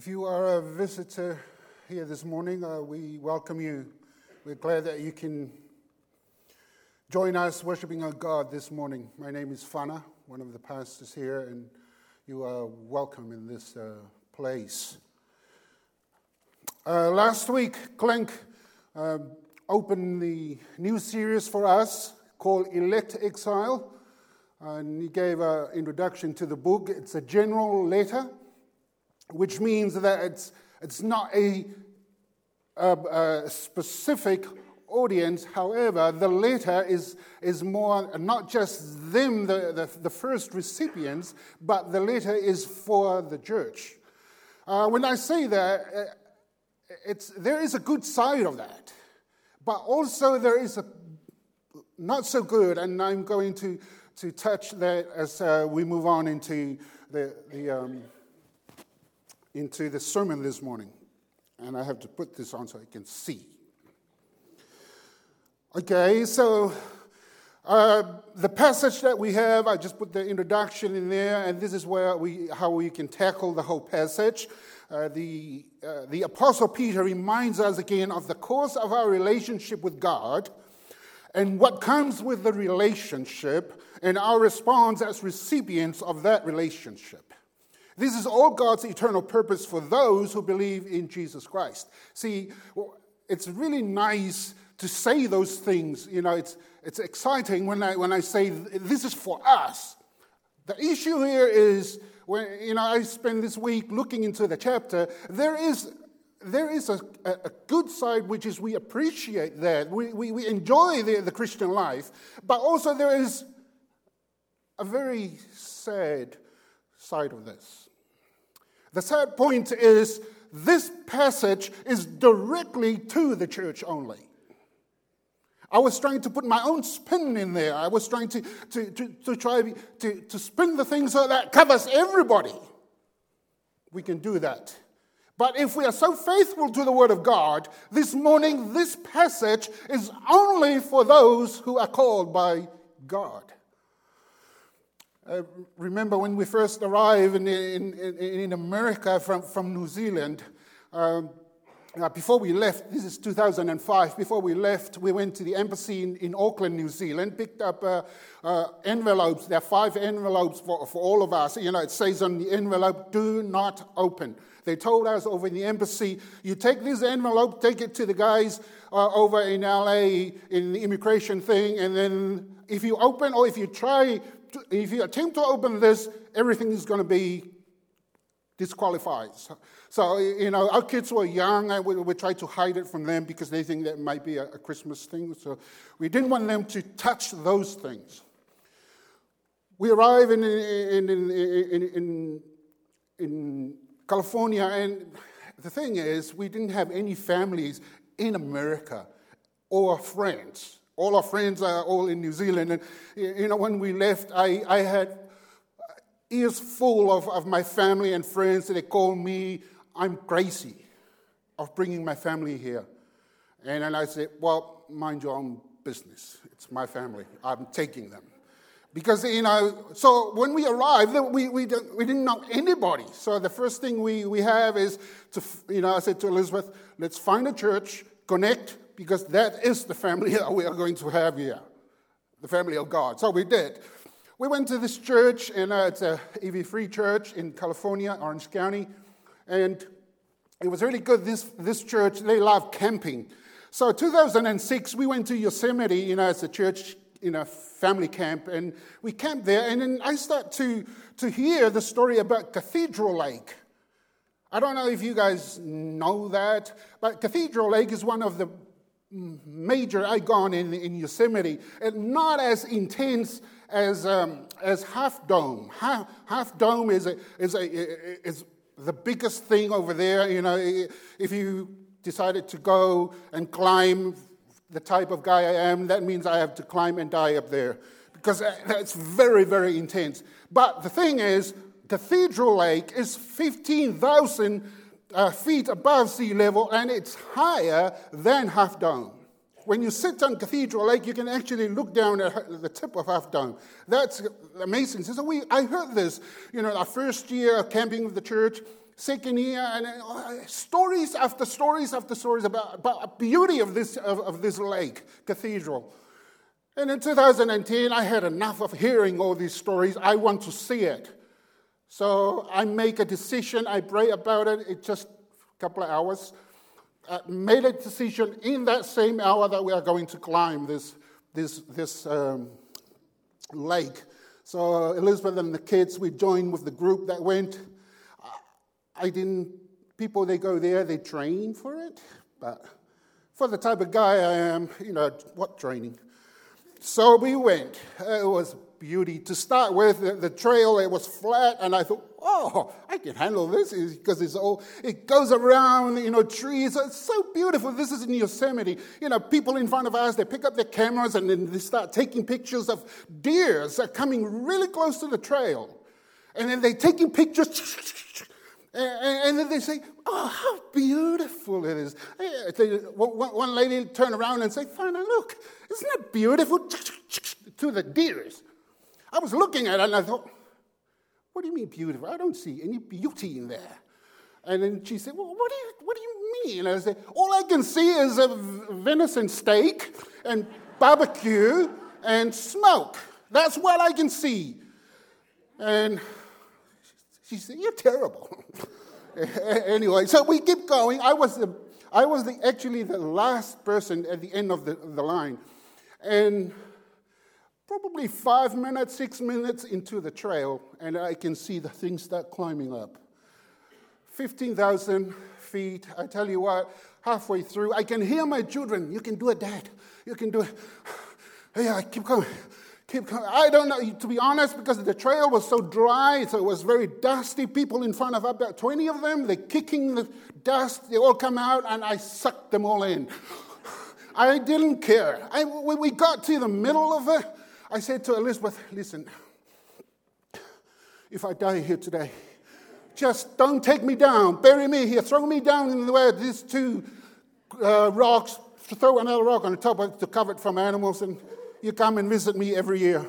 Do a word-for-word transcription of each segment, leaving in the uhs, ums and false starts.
If you are a visitor here this morning, uh, we welcome you. We're glad that you can join us worshiping our God this morning. My name is Fana, one of the pastors here, and you are welcome in this uh, place. Uh, last week, Clink uh, opened the new series for us called Elect Exile, and he gave an introduction to the book. It's a general letter, which means that it's it's not a, a, a specific audience. However, the letter is is more not just them, the, the, the first recipients, but the letter is for the church. Uh, when I say that, it's there is a good side of that, but also there is a not so good, and I'm going to, to touch that as uh, we move on into the the. Um, into the sermon this morning. And I have to put this on so I can see. Okay, so uh, the passage that we have, I just put the introduction in there, and this is where we how we can tackle the whole passage. Uh, the, uh, the Apostle Peter reminds us again of the course of our relationship with God and what comes with the relationship and our response as recipients of that relationship. This is all God's eternal purpose for those who believe in Jesus Christ. See, it's really nice to say those things. You know, it's it's exciting when I when I say this is for us. The issue here is when you know I spend this week looking into the chapter. There is there is a, a good side, which is we appreciate that we we, we enjoy the, the Christian life, but also there is a very sad side of this. The sad point is this passage is directly to the church only. I was trying to put my own spin in there. I was trying to, to, to, to try to, to spin the thing so that covers everybody. We can do that. But if we are so faithful to the Word of God, this morning this passage is only for those who are called by God. I remember when we first arrived in in, in America from, from New Zealand, um, uh, before we left, this is two thousand five, before we left, we went to the embassy in, in Auckland, New Zealand, picked up uh, uh, envelopes. There are five envelopes for, for all of us. You know, it says on the envelope, do not open. They told us over in the embassy, you take this envelope, take it to the guys uh, over in L A in the immigration thing, and then if you open or if you try If you attempt to open this, everything is going to be disqualified. So, so, you know, our kids were young, and we, we tried to hide it from them because they think that might be a, a Christmas thing. So we didn't want them to touch those things. We arrived in in in in, in, in California, and the thing is, we didn't have any families in America or friends. All our friends are all in New Zealand. And, you know, when we left, I, I had ears full of, of my family and friends. They called me, I'm crazy of bringing my family here. And then I said, well, mind your own business. It's my family. I'm taking them. Because, you know, so when we arrived, we, we, didn't, we didn't know anybody. So the first thing we, we have is to, you know, I said to Elizabeth, let's find a church, connect, because that is the family that we are going to have here, the family of God. So we did. We went to this church, and uh, it's a E V Free church in California, Orange County, and it was really good. This this church, they love camping. So two thousand six, we went to Yosemite, you know, it's a church, you know, family camp, and we camped there, and then I start to, to hear the story about Cathedral Lake. I don't know if you guys know that, but Cathedral Lake is one of the major icon in, in Yosemite, and not as intense as um, as Half Dome. Half, Half Dome is a, is a is the biggest thing over there. You know, if you decided to go and climb, the type of guy I am, that means I have to climb and die up there because that's very very intense. But the thing is, Cathedral Lake is fifteen thousand. Uh, feet above sea level, and it's higher than Half Dome. When you sit on Cathedral Lake, you can actually look down at the tip of Half Dome. That's amazing. So we, I heard this, you know, our first year of camping with the church, second year, and uh, stories after stories after stories about, about the beauty of this, of, of this lake cathedral. And in two thousand ten, I had enough of hearing all these stories. I want to see it. So I make a decision. I pray about it. It's just a couple of hours. I made a decision in that same hour that we are going to climb this, this, this um, lake. So Elizabeth and the kids, we joined with the group that went. I didn't, people, they go there, they train for it. But for the type of guy I am, you know, what training? So we went. It was beauty. To start with, the, the trail, it was flat, and I thought, oh, I can handle this because it's all, it goes around, you know, trees. It's so beautiful. This is in Yosemite. You know, people in front of us, they pick up their cameras and then they start taking pictures of deers that are coming really close to the trail. And then they're taking pictures, and, and then they say, oh, how beautiful it is. They, one lady turned around and said, Fana, look, isn't that beautiful? To the deers. I was looking at it and I thought, what do you mean beautiful? I don't see any beauty in there. And then she said, well, what do you, what do you mean? And I said, all I can see is a venison steak and barbecue and smoke. That's what I can see. And she said, you're terrible. Anyway, so we keep going. I was the, I was the, actually the last person at the end of the, the line. And probably five minutes, six minutes into the trail, and I can see the things start climbing up. fifteen thousand feet, I tell you what, halfway through, I can hear my children, you can do it, Dad. You can do it. Yeah, keep going. Keep going. I don't know, to be honest, because the trail was so dry, so it was very dusty. People in front of about twenty of them, they're kicking the dust. They all come out, and I sucked them all in. I didn't care. I, when we got to the middle of it, I said to Elizabeth, listen, if I die here today, just don't take me down. Bury me here. Throw me down in the way of these two uh, rocks. Throw another rock on the top of it to cover it from animals, and you come and visit me every year.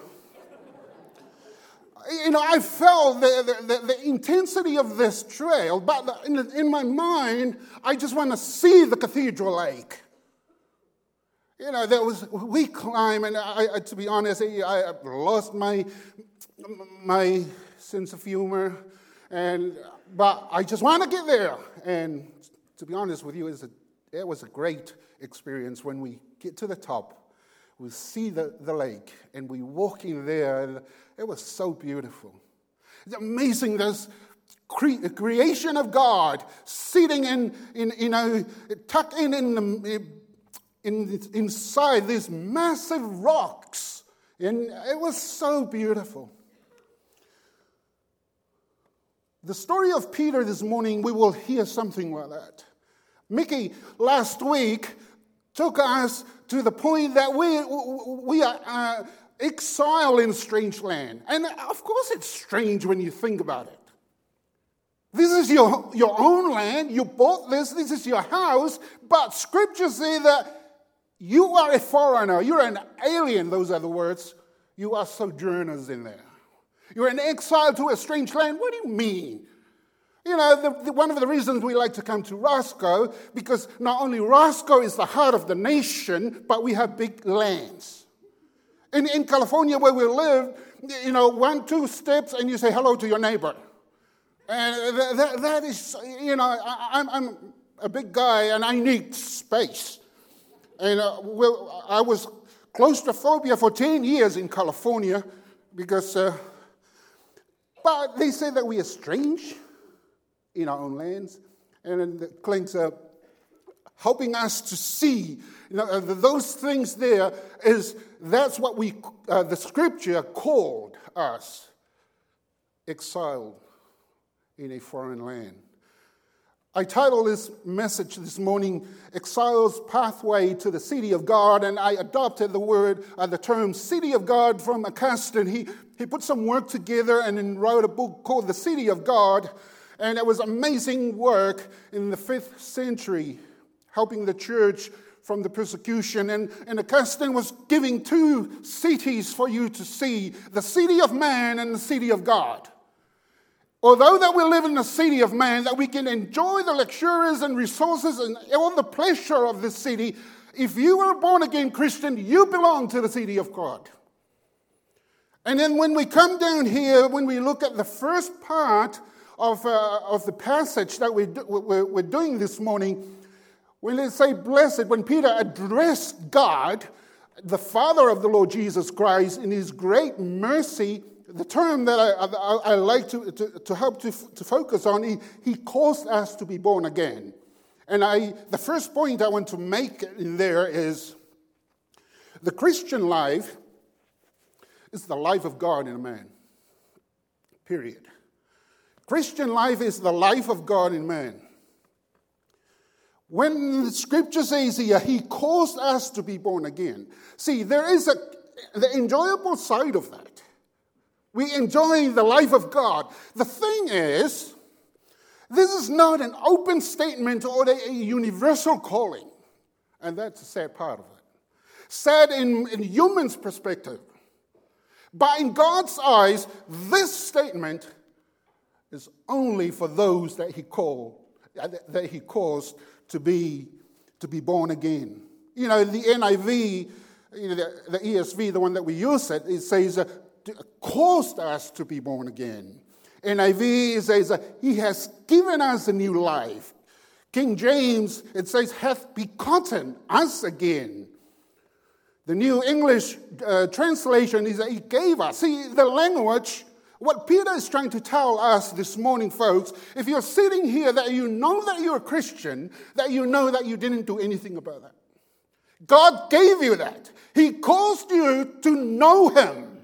You know, I felt the, the, the, the intensity of this trail, but in, in my mind, I just want to see the cathedral lake. You know, there was, we climb, and I, I, to be honest, I, I lost my my sense of humor, and but I just want to get there. And to be honest with you, it was a, it was a great experience when we get to the top. We see the, the lake, and we walk in there, and it was so beautiful. It's amazing, this cre- creation of God sitting in, in you know, tucked in in the... In, inside these massive rocks. And it was so beautiful. The story of Peter this morning, we will hear something like that. Mickey last week took us to the point that we, we are uh, exiled in a strange land. And of course it's strange when you think about it. This is your, your own land. You bought this. This is your house. But scriptures say that you are a foreigner. You're an alien. Those are the words. You are sojourners in there. You're an exile to a strange land. What do you mean? You know, the, the, one of the reasons we like to come to Roscoe, because not only Roscoe is the heart of the nation, but we have big lands. In, in California where we live, you know, one, two steps and you say hello to your neighbor. And that, that, that is, you know, I, I'm, I'm a big guy and I need space. And uh, well, I was claustrophobia for ten years in California because, uh, but they say that we are strange in our own lands. And the Clink's uh, helping us to see, you know, uh, those things there is, that's what we, uh, the scripture called us, exiled in a foreign land. I titled this message this morning, Exile's Pathway to the City of God, and I adopted the word, uh, the term City of God from Augustine. He, he put some work together and then wrote a book called The City of God, and it was amazing work in the fifth century, helping the church from the persecution. And, and Augustine was giving two cities for you to see, the city of man and the city of God. Although that we live in the city of man, that we can enjoy the luxuries and resources and all the pleasure of this city, if you are a born-again Christian, you belong to the city of God. And then when we come down here, when we look at the first part of, uh, of the passage that we do, we're, we're doing this morning, when they say blessed, when Peter addressed God, the Father of the Lord Jesus Christ, in his great mercy, the term that I, I, I like to, to, to help to, to focus on, he, he caused us to be born again. And I, the first point I want to make in there is the Christian life is the life of God in a man. Period. Christian life is the life of God in man. When the scripture says here, he caused us to be born again. See, there is a the enjoyable side of that. We enjoy the life of God. The thing is, this is not an open statement or a universal calling. And that's the sad part of it. Sad in, in humans' perspective. But in God's eyes, this statement is only for those that he called, that he caused to be, to be born again. You know, the N I V, you know, the, the E S V, the one that we use, it, it says, uh, caused us to be born again. N I V says, uh, he has given us a new life. King James, it says, hath begotten us again. The New English uh, translation is that he gave us. See, the language, what Peter is trying to tell us this morning, folks, if you're sitting here that you know that you're a Christian, that you know that you didn't do anything about that. God gave you that. He caused you to know him.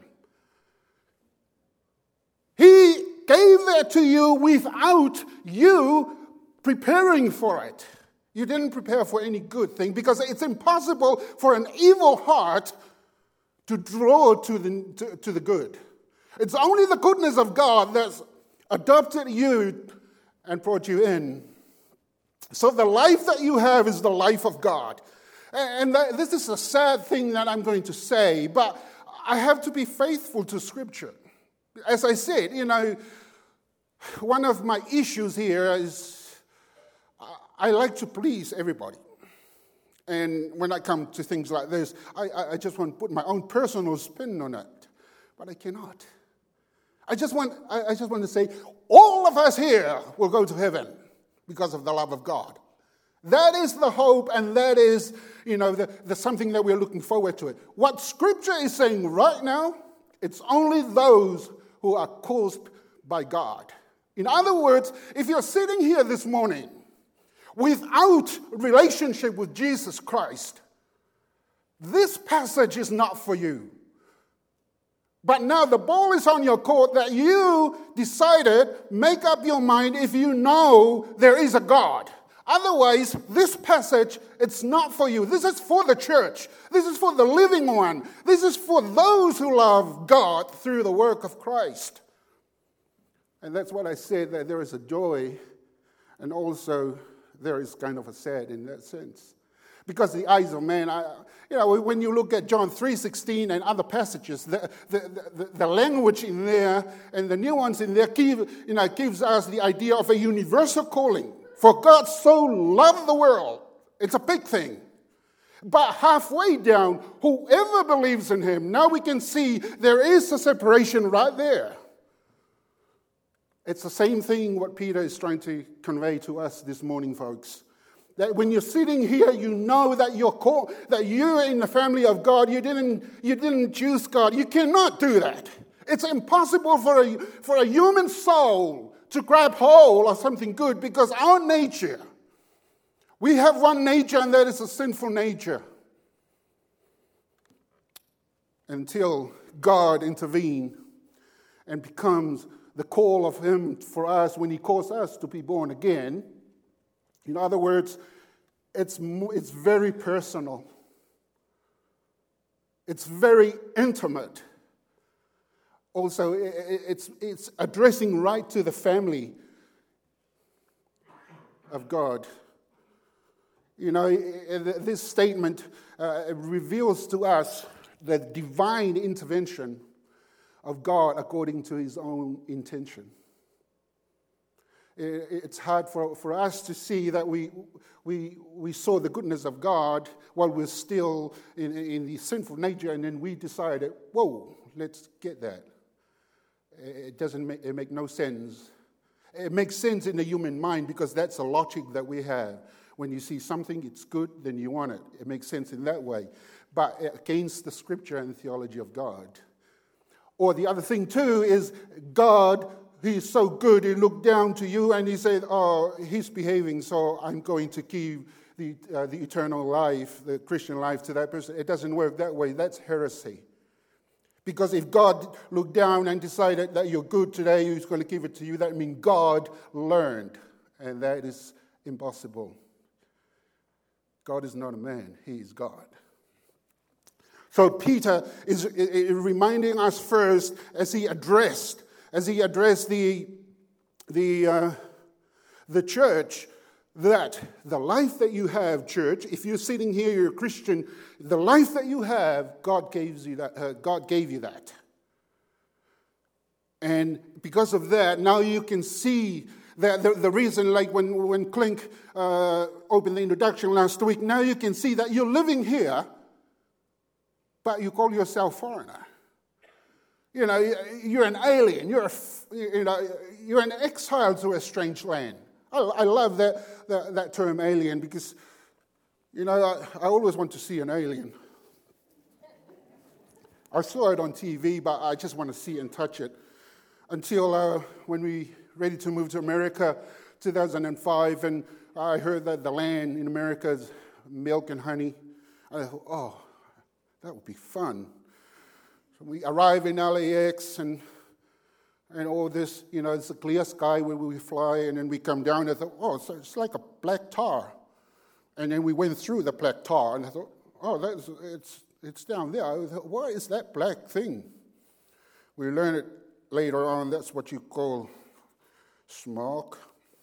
He gave that to you without you preparing for it. You didn't prepare for any good thing because it's impossible for an evil heart to draw to the, to, to the good. It's only the goodness of God that's adopted you and brought you in. So the life that you have is the life of God. And that, this is a sad thing that I'm going to say, but I have to be faithful to Scripture. As I said, you know, one of my issues here is I like to please everybody. And when I come to things like this, I, I just want to put my own personal spin on it. But I cannot. I just want I, I just want to say, all of us here will go to heaven because of the love of God. That is the hope, and that is, you know, the, the something that we're looking forward to it. What Scripture is saying right now, it's only those who are caused by God. In other words, if you're sitting here this morning without relationship with Jesus Christ, this passage is not for you. But now the ball is on your court that you decided, make up your mind if you know there is a God. Otherwise, this passage, it's not for you. This is for the church. This is for the living one. This is for those who love God through the work of Christ. And that's what I said, that there is a joy, and also there is kind of a sad in that sense. Because the eyes of man, I, you know, when you look at John three sixteen and other passages, the, the, the, the language in there and the nuance in there give, you know, gives us the idea of a universal calling. For God so loved the world. It's a big thing. But halfway down, whoever believes in him, now we can see there is a separation right there. It's the same thing what Peter is trying to convey to us this morning, folks. That when you're sitting here, you know that you're called, that you're in the family of God. You didn't, you didn't choose God. You cannot do that. It's impossible for a, for a human soul to grab hold of something good, because our nature, we have one nature, and that is a sinful nature. Until God intervenes and becomes the call of him for us when he calls us to be born again. In other words, it's, it's very personal. It's very intimate. Also, it's, it's addressing right to the family of God. You know, this statement uh, reveals to us the divine intervention of God according to his own intention. It's hard for, for us to see that we we we saw the goodness of God while we're still in, in the sinful nature, and then we decided, whoa, let's get that. It doesn't make, it make no sense. It makes sense in the human mind because that's a logic that we have. When you see something, it's good, then you want it. It makes sense in that way. But against the scripture and theology of God. Or the other thing too is God, He's so good, He looked down to you and He said, oh, he's behaving, so I'm going to give the, uh, the eternal life, the Christian life to that person. It doesn't work that way. That's heresy. Because if God looked down and decided that you're good today, He's going to give it to you, that means God learned. And that is impossible. God is not a man, He is God. So Peter is, is reminding us first as he addressed, as he addressed the, the, uh, the church, that the life that you have, church, if you're sitting here, you're a Christian, the life that you have, God gave you that. Uh, God gave you that. And because of that, now you can see that the, the reason, like when, when Clink uh, opened the introduction last week, now you can see that you're living here, but you call yourself foreigner. You know, you're an alien. You're a, you know, you're an exile to a strange land. I, I love that, that that term alien because, you know, I, I always want to see an alien. I saw it on T V, but I just want to see and touch it. Until uh, when we ready to move to America, two thousand five, and I heard that the land in America is milk and honey. I thought, oh, that would be fun. So we arrive in L A X and and all this, you know, it's a clear sky where we fly, and then we come down and I thought, oh, so it's like a black tar. And then we went through the black tar, and I thought, oh, that's it's it's down there. I thought, what is that black thing? We learned it later on, that's what you call smoke.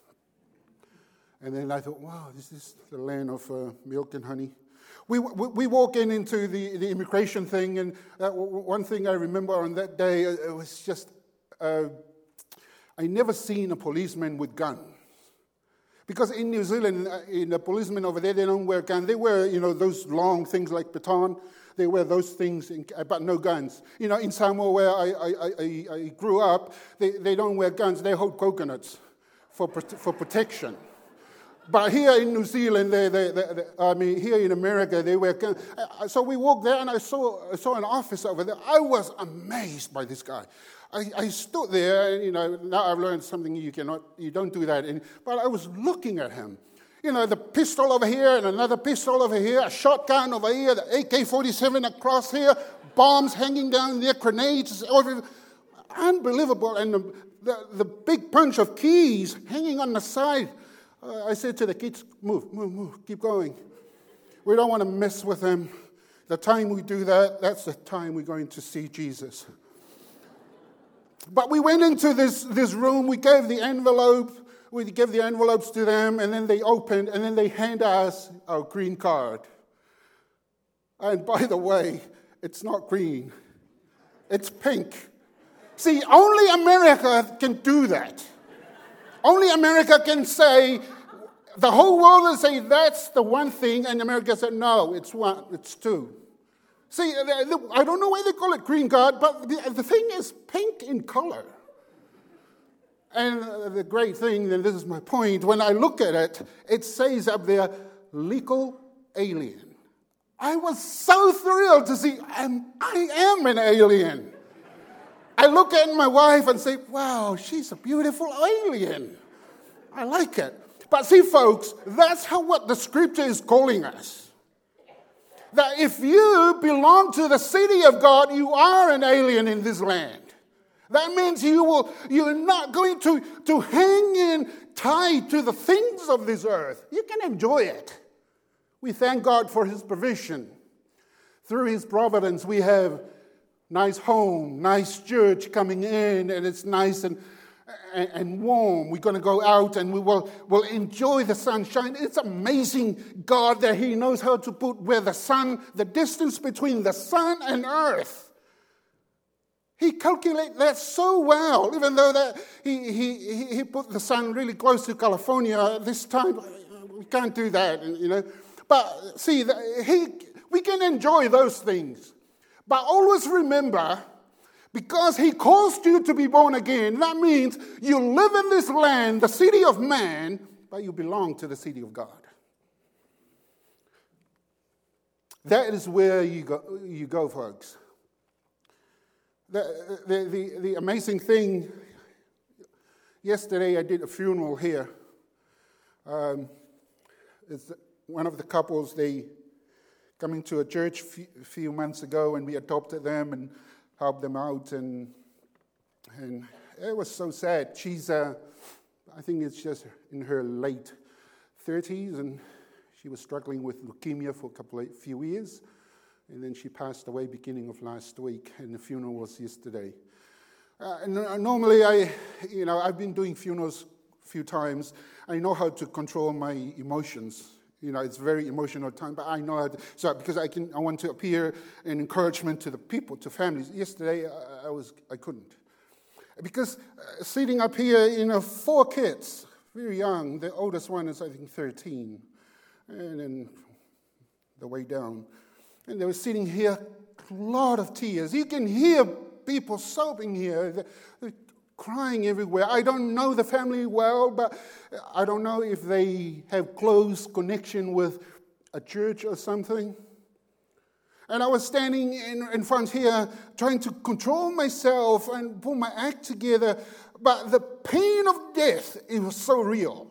And then I thought, wow, this is the land of uh, milk and honey. We, we we walk in into the, the immigration thing, and uh, one thing I remember on that day, it was just, uh, I never seen a policeman with guns. Because in New Zealand, uh, in the policemen over there, they don't wear guns. They wear, you know, those long things like baton. They wear those things, in, but no guns. You know, in Samoa where I, I, I, I grew up, they, they don't wear guns. They hold coconuts for for protection. But here in New Zealand, they, they, they, they, I mean, here in America, they wear guns. So we walked there, and I saw I saw an officer over there. I was amazed by this guy. I, I stood there, and you know, now I've learned something you cannot, you don't do that. And, but I was looking at him. You know, the pistol over here and another pistol over here, a shotgun over here, the A K forty-seven across here, bombs hanging down there, grenades, over, unbelievable. And the, the, the big bunch of keys hanging on the side. Uh, I said to the kids, move, move, move, keep going. We don't want to mess with them. The time we do that, that's the time we're going to see Jesus. But we went into this, this room, we gave the envelope, we gave the envelopes to them, and then they opened, and then they hand us our green card. And by the way, it's not green, it's pink. See, only America can do that. Only America can say, the whole world will say that's the one thing, and America said, no, it's one, it's two. See, I don't know why they call it green card, but the, the thing is pink in color. And the great thing, and this is my point, when I look at it, it says up there, legal alien. I was so thrilled to see, I'm, I am an alien. I look at my wife and say, wow, she's a beautiful alien. I like it. But see, folks, that's how what the scripture is calling us. That if you belong to the city of God, you are an alien in this land. That means you will, you're not going to, to hang in tied to the things of this earth. You can enjoy it. We thank God for His provision. Through His providence, we have nice home, nice church coming in, and it's nice and, and, and warm. We're going to go out and we will will enjoy the sunshine. It's amazing, God, that He knows how to put where the sun, the distance between the sun and earth. He calculated that so well, even though that he, he, he put the sun really close to California this time. We can't do that, you know. But see, he, we can enjoy those things. But always remember, because he caused you to be born again, that means you live in this land, the city of man, but you belong to the city of God. That is where you go, you go, folks. The, the, the, the amazing thing, yesterday I did a funeral here. Um, it's one of the couples, they coming to a church a few months ago, and we adopted them and helped them out, and and it was so sad. She's, uh, I think it's just in her late thirties, and she was struggling with leukemia for a couple of few years. And then she passed away beginning of last week, and the funeral was yesterday. Uh, and normally, I, you know, I've been doing funerals a few times. I know how to control my emotions. You know, it's a very emotional time, but I know how to, so because I can, I want to appear an encouragement to the people, to families. Yesterday, I, I was, I couldn't, because uh, sitting up here, you know, four kids, very young. The oldest one is, I think, thirteen, and then the way down. And they were sitting here, a lot of tears. You can hear people sobbing here, they're, they're crying everywhere. I don't know the family well, but I don't know if they have close connection with a church or something. And I was standing in, in front here, trying to control myself and pull my act together. But the pain of death, it was so real.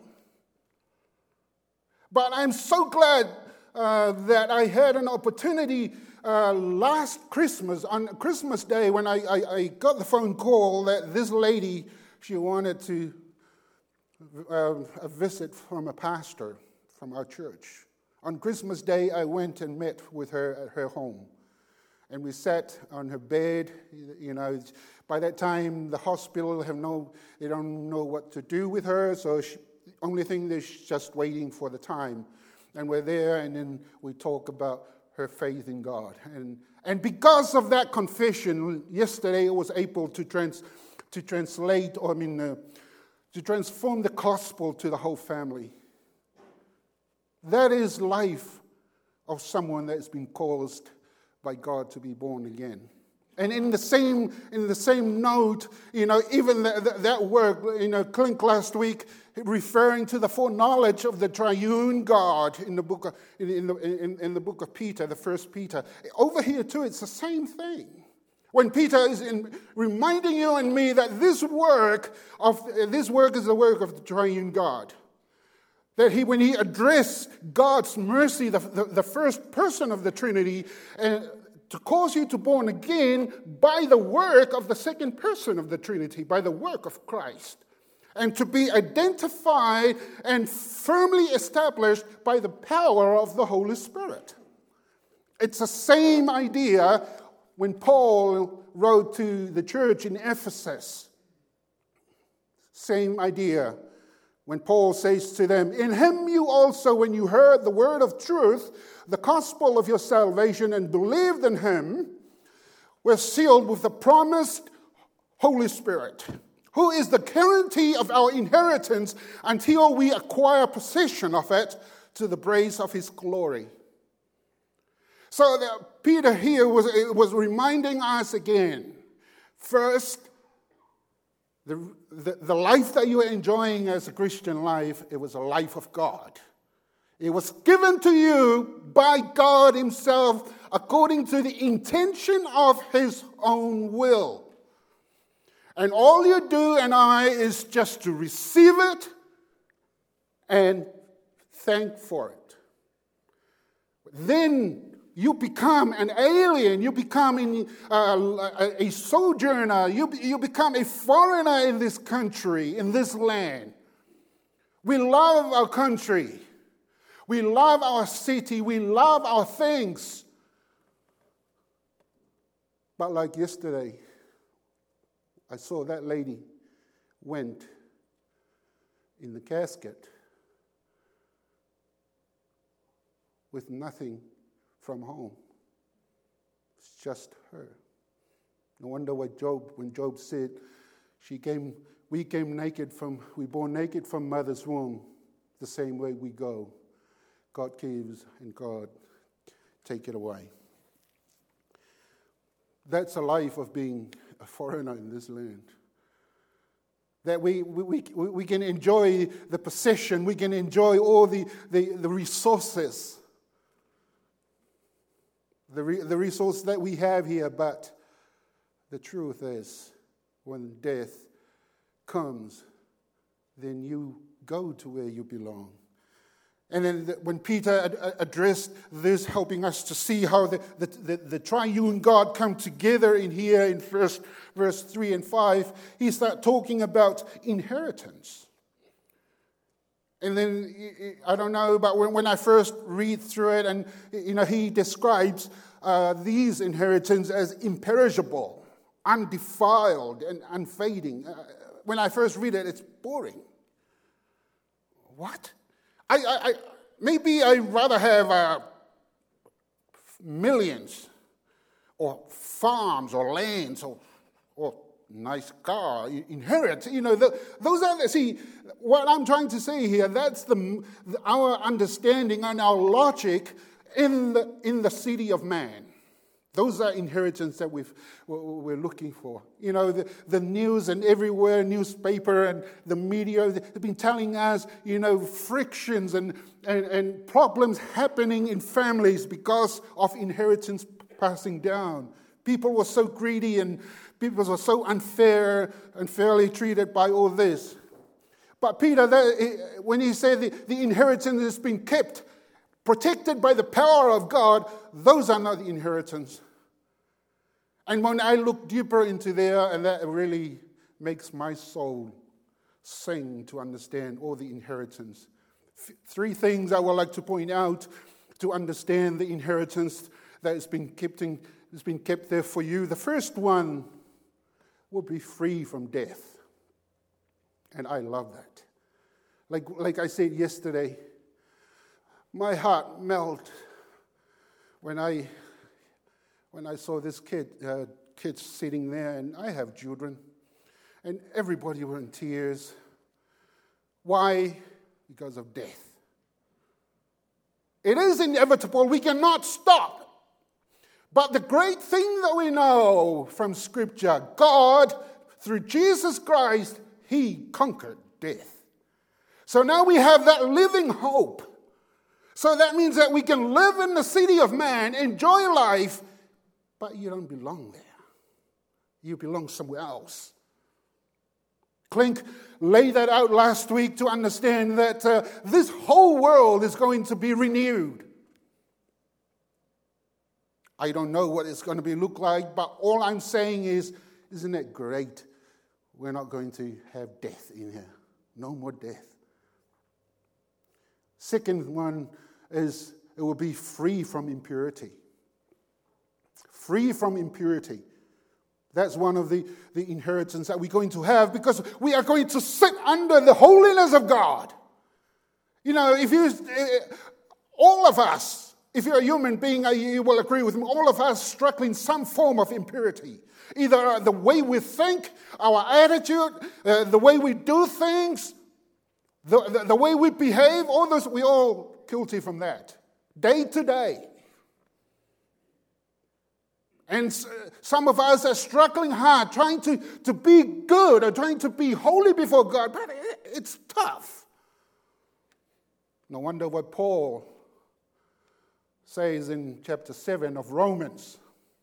But I'm so glad Uh, that I had an opportunity uh, last Christmas, on Christmas Day, when I, I, I got the phone call that this lady, she wanted to uh, a visit from a pastor from our church. On Christmas Day, I went and met with her at her home. And we sat on her bed. You know, by that time, the hospital have no, they don't know what to do with her, so she, the only thing is just waiting for the time. And we're there, and then we talk about her faith in God. And and because of that confession, yesterday I was able to trans to translate, or I mean, uh, to transform the gospel to the whole family. That is life of someone that has been caused by God to be born again. And in the same in the same note, you know, even the, the, that work, you know, Clint last week, referring to the foreknowledge of the triune God in the book of, in, in, the, in, in the book of Peter, the first Peter. Over here too, it's the same thing. When Peter is in, reminding you and me that this work of this work is the work of the triune God. That he, when he addressed God's mercy, the, the, the first person of the Trinity, and to cause you to born again by the work of the second person of the Trinity, by the work of Christ. And to be identified and firmly established by the power of the Holy Spirit. It's the same idea when Paul wrote to the church in Ephesus. Same idea. When Paul says to them, "In him you also, when you heard the word of truth, the gospel of your salvation, and believed in him, were sealed with the promised Holy Spirit, who is the guarantee of our inheritance until we acquire possession of it to the praise of his glory." So that Peter here was, was reminding us again, first, The, the, the life that you are enjoying as a Christian life, it was a life of God. It was given to you by God himself according to the intention of his own will. And all you do and I is just to receive it and thank for it. Then you become an alien, you become in, uh, a sojourner, you, you become a foreigner in this country, in this land. We love our country. We love our city. We love our things. But like yesterday, I saw that lady went in the casket with nothing from home. It's just her. No wonder why Job, when Job said, "She came, we came naked from, we born naked from mother's womb, the same way we go. God gives and God take it away." That's a life of being a foreigner in this land. That we, we, we, we can enjoy the possession, we can enjoy all the, the, the resources, the, re, the resource that we have here, but the truth is, when death comes, then you go to where you belong. And then the, when Peter ad, addressed this, helping us to see how the, the, the, the triune God come together in here in verse, verse three and five, he started talking about inheritance. And then, I don't know, but when, when I first read through it, and you know, he describes uh, these inheritance as imperishable, undefiled, and unfading. Uh, when I first read it, it's boring. What? I, I, I maybe I'd rather have uh, millions, or farms, or lands, or or nice car, inherit. You know, the, those are the, see what I'm trying to say here. That's the, the our understanding and our logic in the in the city of man. Those are inheritance that we've, we're looking for. You know, the, the news and everywhere, newspaper and the media, they've been telling us, you know, frictions and, and, and problems happening in families because of inheritance passing down. People were so greedy and people were so unfair, unfairly treated by all this. But Peter, that, when he said the, the inheritance has been kept, protected by the power of God, those are not the inheritance. And when I look deeper into there, and that really makes my soul sing to understand all the inheritance. F- three things I would like to point out to understand the inheritance that has been kept in, has been kept there for you. The first one will be free from death. And I love that. Like, like I said yesterday, my heart melted when I when I saw this kid, uh, kids sitting there, and I have children, and everybody were in tears. Why? Because of death. It is inevitable. We cannot stop. But the great thing that we know from Scripture, God, through Jesus Christ, He conquered death. So now we have that living hope. So that means that we can live in the city of man, enjoy life, but you don't belong there. You belong somewhere else. Clink laid that out last week to understand that uh, this whole world is going to be renewed. I don't know what it's going to be look like, but all I'm saying is, isn't it great? We're not going to have death in here. No more death. Second one is it will be free from impurity. Free from impurity. That's one of the, the inheritance that we're going to have because we are going to sit under the holiness of God. You know, if you, all of us, if you're a human being, you will agree with me, all of us struggling some form of impurity. Either the way we think, our attitude, uh, the way we do things, the, the, the way we behave, all those, we're all guilty from that. Day to day. And some of us are struggling hard, trying to, to be good or trying to be holy before God, but it's tough. No wonder what Paul says in chapter seven of Romans,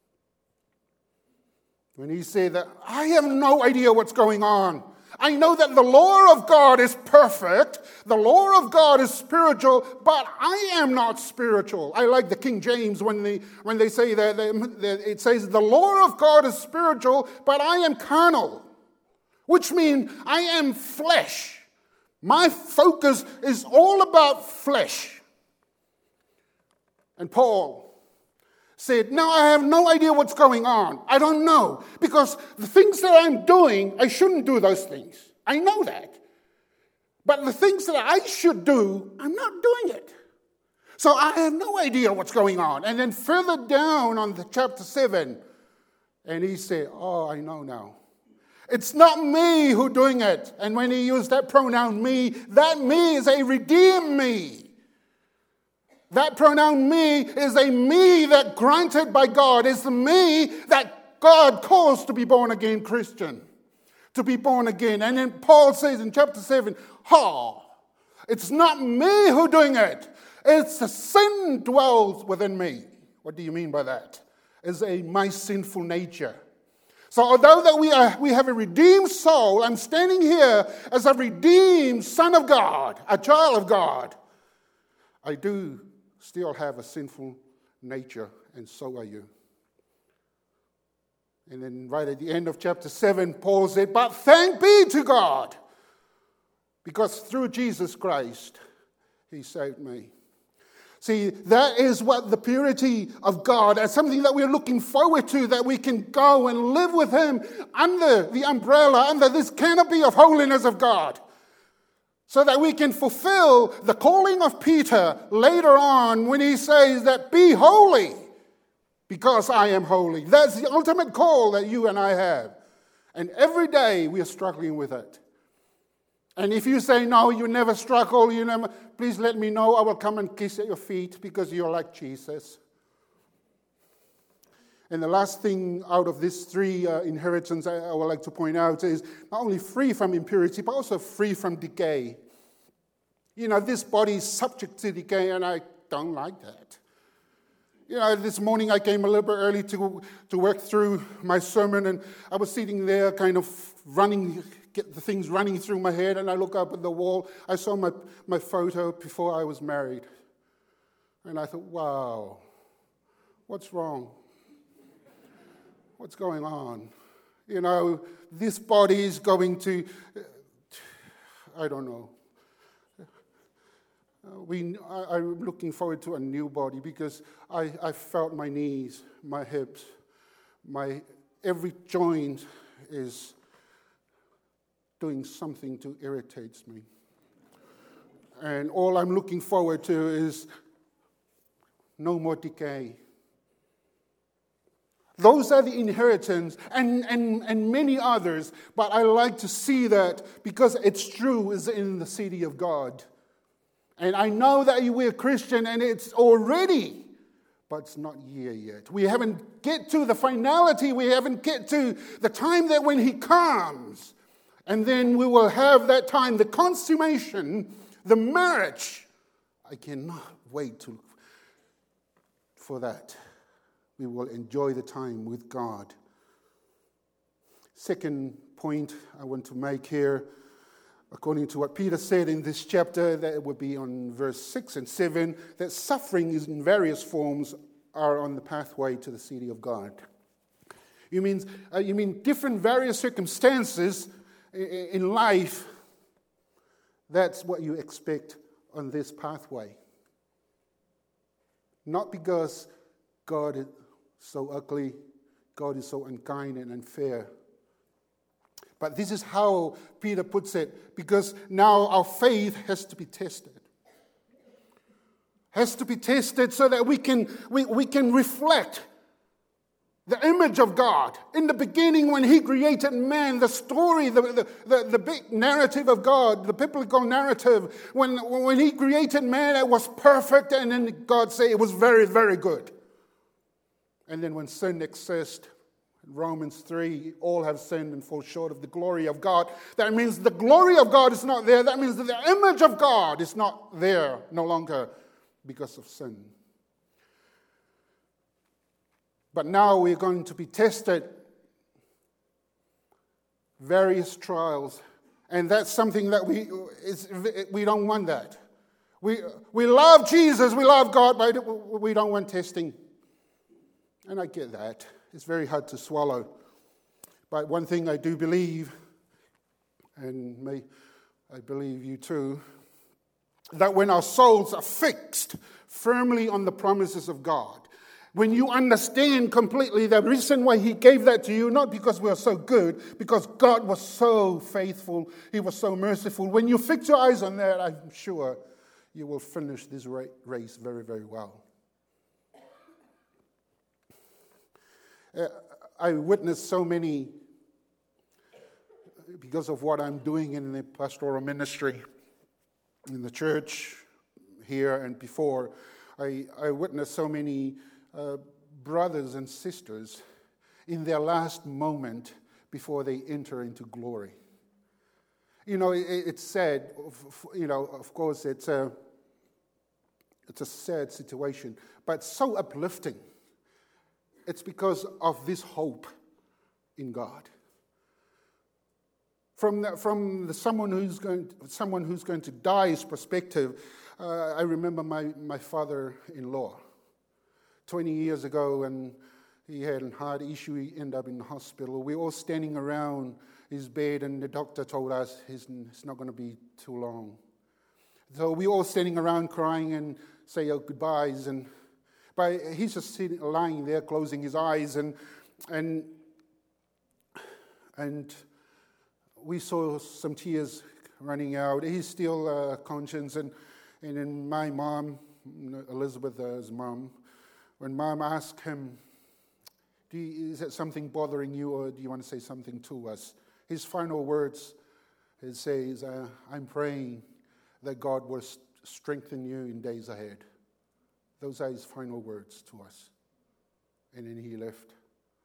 when he said that, I have no idea what's going on. I know that the law of God is perfect, the law of God is spiritual, but I am not spiritual. I like the King James when they when they say that, that it says the law of God is spiritual, but I am carnal, which means I am flesh. My focus is all about flesh. And Paul said, now I have no idea what's going on. I don't know. Because the things that I'm doing, I shouldn't do those things. I know that. But the things that I should do, I'm not doing it. So I have no idea what's going on. And then further down on the chapter seven, And he said, oh, I know now. It's not me who doing it. And when he used that pronoun me, that me is a redeemed me. That pronoun me is a me that granted by God. It's the me that God calls to be born again Christian. To be born again. And then Paul says in chapter seven, ha, it's not me who doing it. It's the sin dwells within me. What do you mean by that? It's a my sinful nature. So although that we are, we have a redeemed soul, I'm standing here as a redeemed son of God, a child of God. I do still have a sinful nature, and so are you. And then right at the end of chapter seven, Paul said, but thank be to God, because through Jesus Christ, he saved me. See, that is what the purity of God, as something that we're looking forward to, that we can go and live with him under the umbrella, under this canopy of holiness of God, so that we can fulfill the calling of Peter later on when he says that be holy because I am holy. That's the ultimate call that you and I have. And every day we are struggling with it. And if you say, no, you never struggle, you never, please let me know. I will come and kiss at your feet because you're like Jesus. And the last thing out of these three uh, inheritance I, I would like to point out is not only free from impurity, but also free from decay. You know, this body is subject to decay, and I don't like that. You know, this morning I came a little bit early to, to work through my sermon, and I was sitting there kind of running, get the things running through my head, and I look up at the wall. I saw my, my photo before I was married. And I thought, wow, what's wrong? What's going on? You know, this body is going to, I don't know. Uh, we, I, I'm looking forward to a new body because I, I felt my knees, my hips, my every joint is doing something to irritates me. And all I'm looking forward to is no more decay. Those are the inheritance and, and, and many others, but I like to see that because it's true is in the city of God. And I know that we're Christian and it's already, but it's not here yet. We haven't get to the finality. We haven't get to the time that when he comes. And then we will have that time, the consummation, the marriage. I cannot wait to, for that. We will enjoy the time with God. Second point I want to make here, according to what Peter said in this chapter, that it would be on verse six and seven, that suffering is in various forms are on the pathway to the city of God. You mean, uh, you mean different various circumstances in, in life, that's what you expect on this pathway. Not because God is so ugly, God is so unkind and unfair. But this is how Peter puts it, because now our faith has to be tested. Has to be tested so that we can, we, we can reflect the image of God. In the beginning, when he created man, the story, the, the, the, the big narrative of God, the biblical narrative, when, when he created man, it was perfect, and then God said it was very, very good. And then when sin exists, Romans three, all have sinned and fall short of the glory of God. That means the glory of God is not there. That means that the image of God is not there no longer because of sin. But now we're going to be tested, various trials, and that's something that we is, we don't want that. We we love Jesus, we love God, but we don't want testing. And I get that. It's very hard to swallow. But one thing I do believe, and may I believe you too, that when our souls are fixed firmly on the promises of God, when you understand completely the reason why he gave that to you, not because we are so good, because God was so faithful, he was so merciful. When you fix your eyes on that, I'm sure you will finish this race very, very well. Uh, I witnessed so many, because of what I'm doing in the pastoral ministry, in the church here and before, I, I witnessed so many uh, brothers and sisters in their last moment before they enter into glory. You know, it, it's sad, you know, of course it's a, it's a sad situation, but so uplifting. It's because of this hope in God. From the, from the someone who's going to, someone who's going to die's perspective, uh, I remember my, my father-in-law. Twenty years ago, when he had a heart issue, he ended up in the hospital. We were all standing around his bed, and the doctor told us he's, it's not going to be too long. So we were all standing around crying and say our goodbyes, and but he's just sitting, lying there, closing his eyes, and and and we saw some tears running out. He's still uh, conscious, and and then my mom, Elizabeth's mom, when mom asked him, Do you, "Is that something bothering you, or do you want to say something to us?" His final words, he says, uh, "I'm praying that God will st- strengthen you in days ahead." Those are his final words to us. And then he left.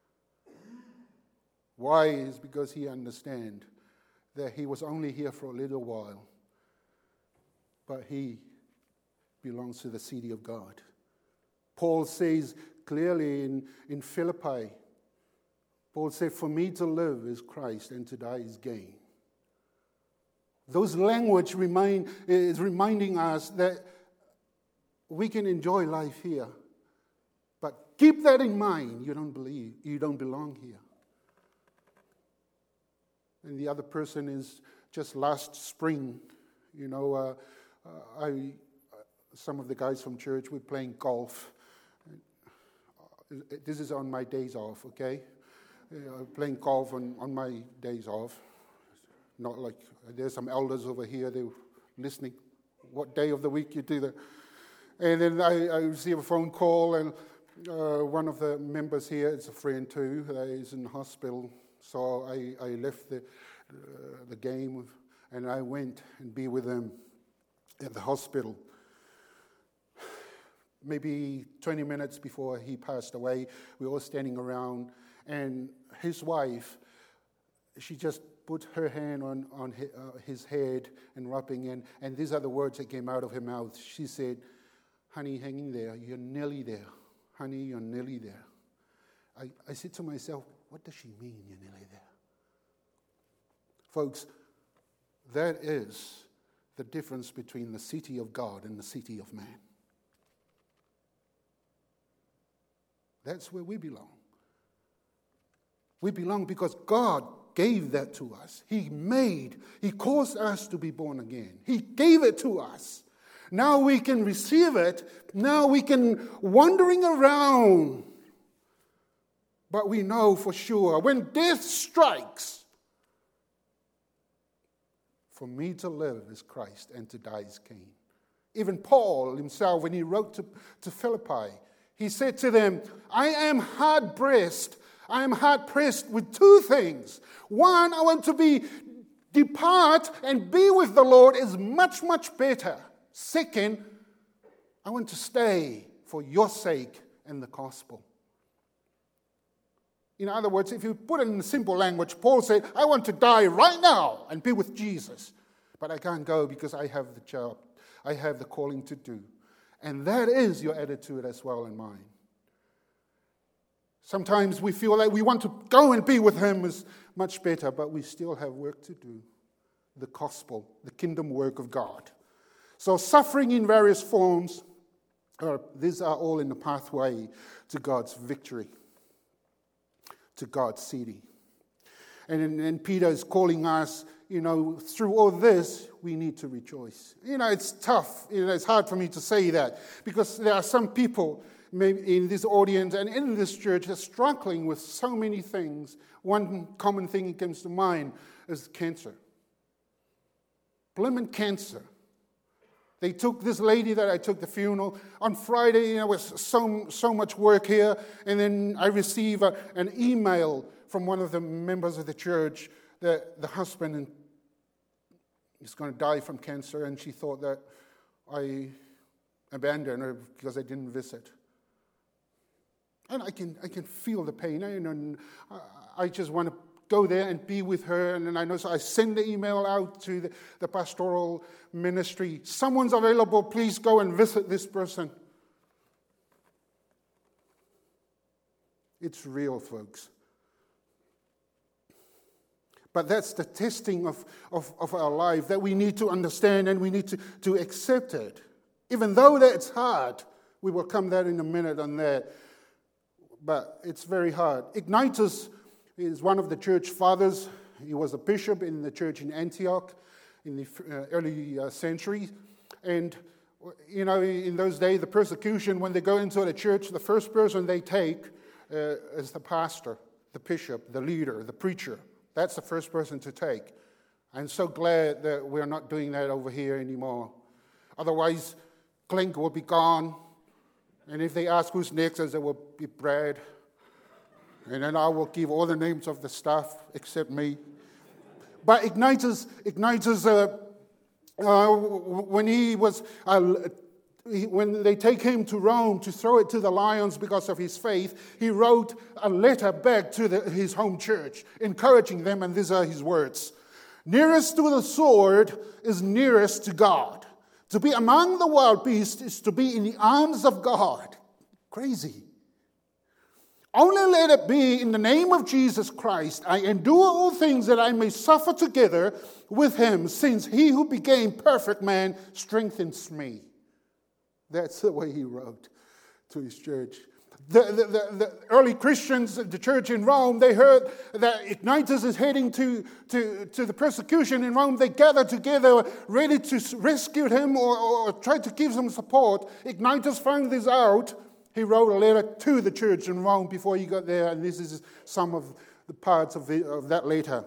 Why? Is because he understands that he was only here for a little while, but he belongs to the city of God. Paul says clearly in, in Philippi, Paul said, "For me to live is Christ, and to die is gain." Those language remind, is reminding us that we can enjoy life here, but keep that in mind. You don't believe, you don't belong here. And the other person is just last spring, you know, uh, uh, I, uh, some of the guys from church were playing golf. This is on my days off, okay? Uh, playing golf on, on my days off. Not like, there's some elders over here, they're listening. What day of the week you do that? And then I, I received a phone call, and uh, one of the members here, it's a friend too, uh, is in the hospital. So I, I left the, uh, the game, and I went and be with them at the hospital. Maybe twenty minutes before he passed away, we were all standing around, and his wife, she just put her hand on, on his, uh, his head and rubbing in, and these are the words that came out of her mouth. She said, "Honey, hang in there. You're nearly there. Honey, you're nearly there." I, I said to myself, what does she mean, you're nearly there? Folks, that is the difference between the city of God and the city of man. That's where we belong. We belong because God gave that to us. He made, He caused us to be born again. He gave it to us. Now we can receive it. Now we can wandering around. But we know for sure, when death strikes, for me to live is Christ and to die is gain. Even Paul himself, when he wrote to, to Philippi, he said to them, "I am hard-pressed. I am hard-pressed with two things. One, I want to be depart and be with the Lord is much, much better. Second, I want to stay for your sake and the gospel." In other words, if you put it in simple language, Paul said, "I want to die right now and be with Jesus. But I can't go because I have the job. I have the calling to do." And that is your attitude as well and mine. Sometimes we feel like we want to go and be with Him is much better, but we still have work to do. The gospel, the kingdom work of God. So suffering in various forms, uh, these are all in the pathway to God's victory, to God's city. And, and Peter is calling us, you know, through all this, we need to rejoice. You know, it's tough. You know, it's hard for me to say that because there are some people maybe in this audience and in this church are struggling with so many things. One common thing that comes to mind is cancer. Blooming cancer. They took this lady that I took the funeral. On Friday, there was so, so much work here. And then I receive a, an email from one of the members of the church that the husband is going to die from cancer. And she thought that I abandoned her because I didn't visit. And I can I can feel the pain. And I just want to go there and be with her. And then I know, so I send the email out to the, the pastoral ministry. Someone's available, please go and visit this person. It's real, folks. But that's the testing of, of, of our life that we need to understand, and we need to, to accept it. Even though that's hard, we will come that in a minute on that. But it's very hard. Ignatius is one of the church fathers. He was a bishop in the church in Antioch in the uh, early uh, century. And, you know, in those days, the persecution, when they go into the church, the first person they take uh, is the pastor, the bishop, the leader, the preacher. That's the first person to take. I'm so glad that we're not doing that over here anymore. Otherwise, Clink will be gone. And if they ask who's next, it will be Brad. And then I will give all the names of the staff except me. But Ignatius, Ignatius uh, uh, when he was, uh, he, when they take him to Rome to throw it to the lions because of his faith, he wrote a letter back to the, his home church, encouraging them, and these are his words. Nearest to the sword is nearest to God. To be among the wild beasts is to be in the arms of God. Crazy. Only let it be in the name of Jesus Christ I endure all things that I may suffer together with him, since he who became perfect man strengthens me. That's the way he wrote to his church. The, the, the, the early Christians, the church in Rome, they heard that Ignatius is heading to, to, to the persecution in Rome. They gathered together ready to rescue him or, or try to give some support. Ignatius found this out. He wrote a letter to the church in Rome before he got there, and this is some of the parts of, the, of that letter.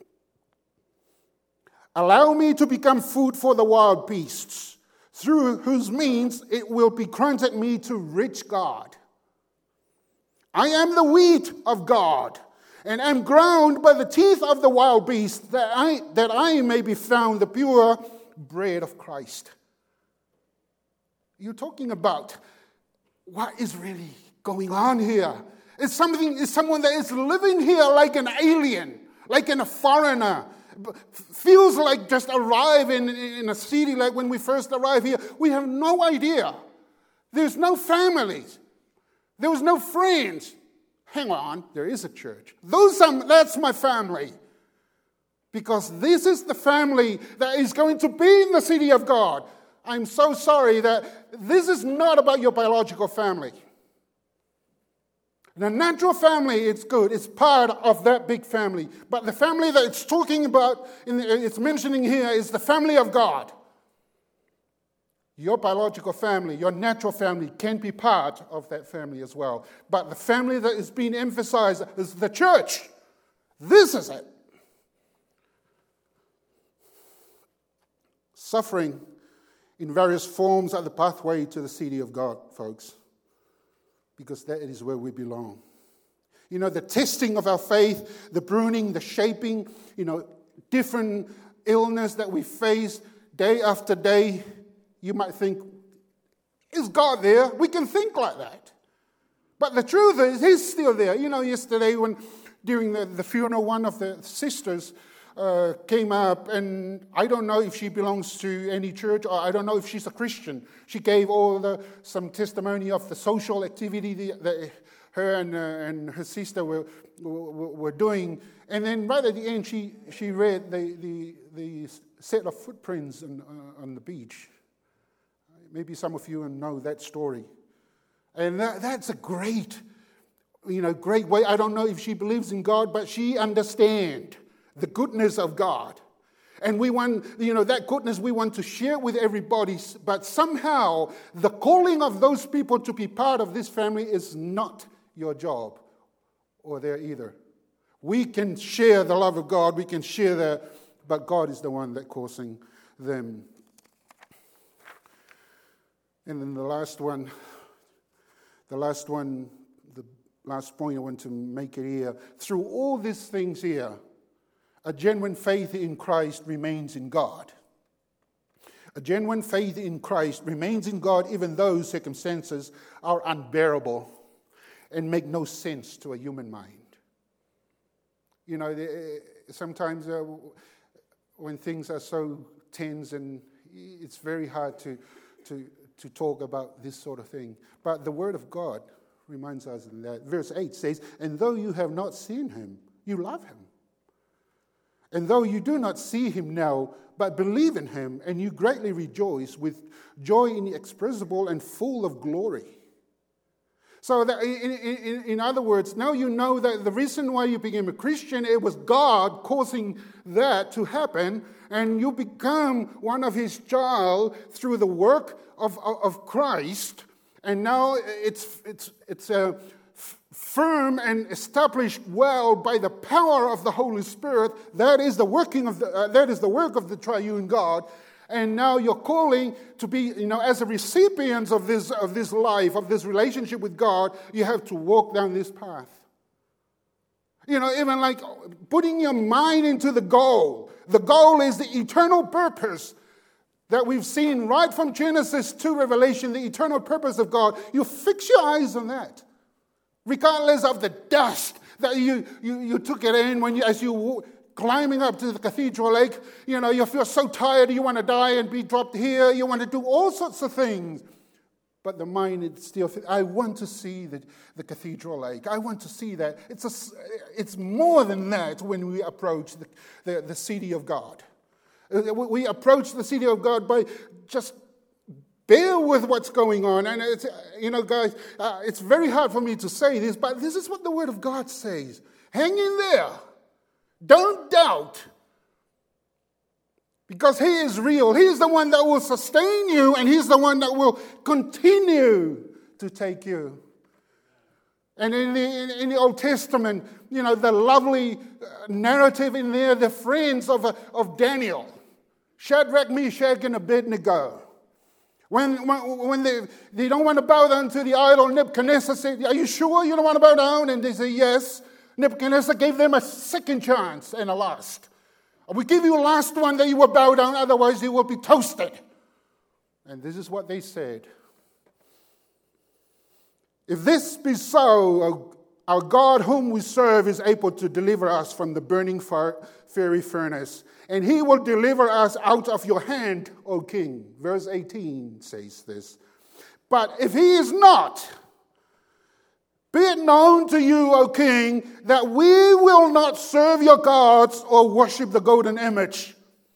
Allow me to become food for the wild beasts, through whose means it will be granted me to reach God. I am the wheat of God, and am ground by the teeth of the wild beast, that I, that I may be found the pure bread of Christ. You're talking about what is really going on here. It's something. It's someone that is living here like an alien, like in a foreigner. Feels like just arriving in a city like when we first arrived here. We have no idea. There's no families. There was no friends. Hang on, there is a church. Those are, that's my family. Because this is the family that is going to be in the city of God. I'm so sorry that this is not about your biological family. The natural family, it's good. It's part of that big family. But the family that it's talking about, in the, it's mentioning here, is the family of God. Your biological family, your natural family can be part of that family as well. But the family that is being emphasized is the church. This is it. Suffering in various forms are the pathway to the city of God, folks. Because that is where we belong. You know, the testing of our faith, the pruning, the shaping, you know, different illness that we face day after day. You might think, is God there? We can think like that. But the truth is, he's still there. You know, yesterday when, during the, the funeral, one of the sisters uh, came up, and I don't know if she belongs to any church, or I don't know if she's a Christian. She gave all the some testimony of the social activity that her and, uh, and her sister were, were were doing. And then right at the end, she, she read the, the, the set of footprints on, uh, on the beach. Maybe some of you know that story. And that, that's a great, you know, great way. I don't know if she believes in God, but she understands the goodness of God. And we want, you know, that goodness we want to share with everybody. But somehow the calling of those people to be part of this family is not your job or there either. We can share the love of God. We can share that, but God is the one that's causing them. And then the last one, the last one, the last point I want to make it here. Through all these things here, a genuine faith in Christ remains in God. A genuine faith in Christ remains in God even though circumstances are unbearable and make no sense to a human mind. You know, sometimes uh, when things are so tense, and it's very hard to, to, to talk about this sort of thing. But the Word of God reminds us of that. Verse eight says, "And though you have not seen him, you love him. And though you do not see him now, but believe in him, and you greatly rejoice with joy inexpressible and full of glory." So that in, in, in other words, now you know that the reason why you became a Christian, it was God causing that to happen, and you become one of his child through the work of, of, of Christ, and now it's, it's, it's a firm and established well by the power of the Holy Spirit. That is the working of the, uh, that is the work of the triune God. And now you're calling to be, you know, as a recipient of this of this life, of this relationship with God, you have to walk down this path. You know, even like putting your mind into the goal. The goal is the eternal purpose that we've seen right from Genesis to Revelation, the eternal purpose of God. You fix your eyes on that. Regardless of the dust that you, you, you took it in when you, as you were climbing up to the cathedral lake, you know, you feel so tired, you want to die and be dropped here, you want to do all sorts of things. But the mind is still, I want to see the, the cathedral lake. I want to see that. It's, a, it's more than that when we approach the, the, the city of God. We approach the city of God by just bear with what's going on. And, it's, you know, guys, uh, it's very hard for me to say this, but this is what the Word of God says. Hang in there. Don't doubt. Because he is real. He is the one that will sustain you, and he's the one that will continue to take you. And in the, in, in the Old Testament, you know, the lovely narrative in there, the friends of, uh, of Daniel, Shadrach, Meshach, and Abednego. When, when, when they, they don't want to bow down to the idol, Nebuchadnezzar said, "Are you sure you don't want to bow down?" And they say, "Yes." Nebuchadnezzar gave them a second chance and a last. "We give you a last one that you will bow down, otherwise you will be toasted." And this is what they said. "If this be so, our God whom we serve is able to deliver us from the burning fiery furnace, and he will deliver us out of your hand, O king." Verse eighteen says this. "But if he is not, be it known to you, O king, that we will not serve your gods or worship the golden image."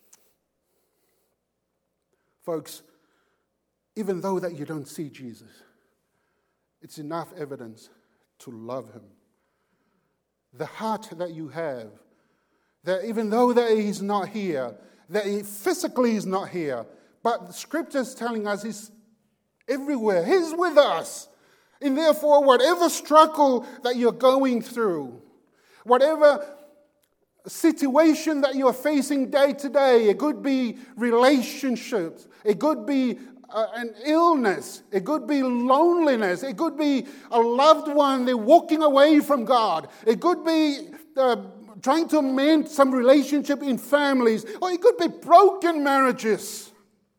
Folks, even though that you don't see Jesus, it's enough evidence to love him. The heart that you have, that even though that he's not here, that he physically is not here, but the scripture is telling us he's everywhere. He's with us. And therefore, whatever struggle that you're going through, whatever situation that you're facing day to day, it could be relationships, it could be uh, an illness, it could be loneliness, it could be a loved one, they're walking away from God, it could be uh, trying to mend some relationship in families, or it could be broken marriages,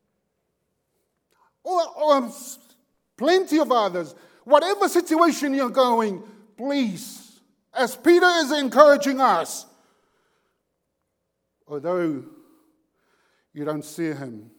or, or plenty of others. Whatever situation you're going, please, as Peter is encouraging us, although you don't see him,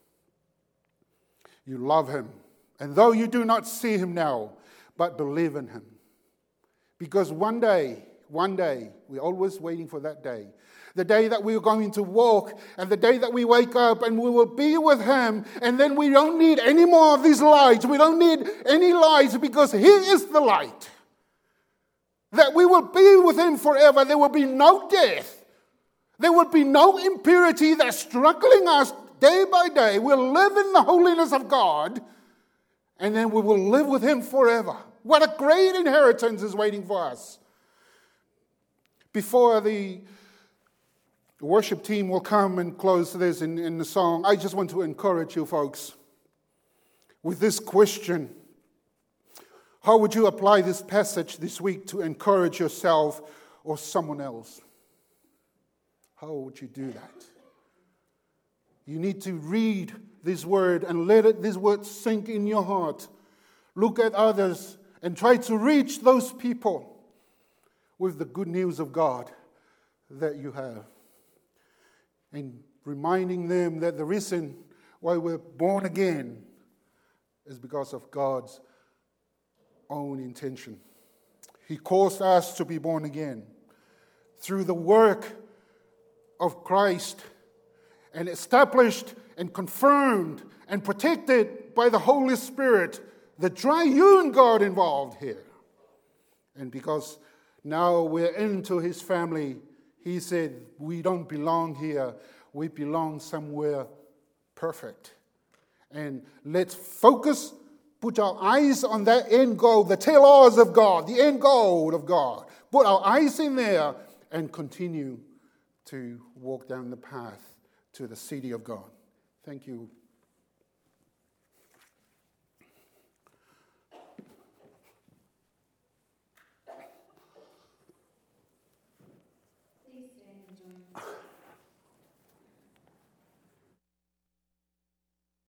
you love him. And though you do not see him now, but believe in him. Because one day, one day, we're always waiting for that day. The day that we're going to walk, and the day that we wake up and we will be with him, and then we don't need any more of these lights. We don't need any lights because he is the light. That we will be with him forever. There will be no death. There will be no impurity that's struggling us day by day. We'll live in the holiness of God, and then we will live with him forever. What a great inheritance is waiting for us. Before the The worship team will come and close this in, in the song, I just want to encourage you folks. with this question. How would you apply this passage this week to encourage yourself or someone else? How would you do that? You need to read this word and let it, this word sink in your heart. Look at others and try to reach those people with the good news of God that you have. And reminding them that the reason why we're born again is because of God's own intention. He caused us to be born again through the work of Christ, and established and confirmed and protected by the Holy Spirit, the triune God involved here. And because now we're into his family, he said, we don't belong here, we belong somewhere perfect. And let's focus, put our eyes on that end goal, the telos of God, the end goal of God. Put our eyes in there and continue to walk down the path to the city of God. Thank you. Please stand and join me.